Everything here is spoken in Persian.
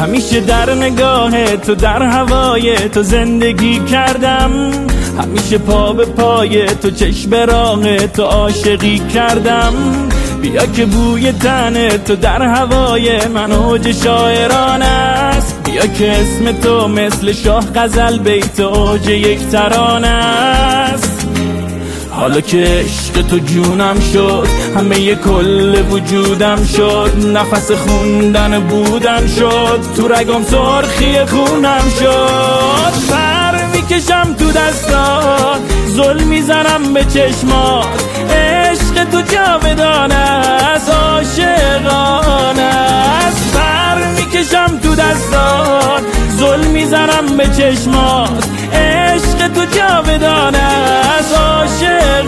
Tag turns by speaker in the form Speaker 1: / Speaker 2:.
Speaker 1: همیشه در نگاه تو، در هوای تو زندگی کردم، همیشه پا به پای تو، چشم به راه تو عاشقی کردم. بیا که بوی تن تو در هوای من اوج شاعران است، بیا که اسم تو مثل شاه غزل بیت اوج یک ترانه است. حالا که عشق تو جونم شد، همه کل وجودم شد، نفس خوندن بودن شد، تو رگم سرخی خونم شد. سر میکشم تو دستات، ظلم میزنم به چشمات، عشق تو جاودانه است، عاشقانه است. سر میکشم تو دستات، ظلم میزنم به چشمات، عشق تو جاودانه است، عاشقانه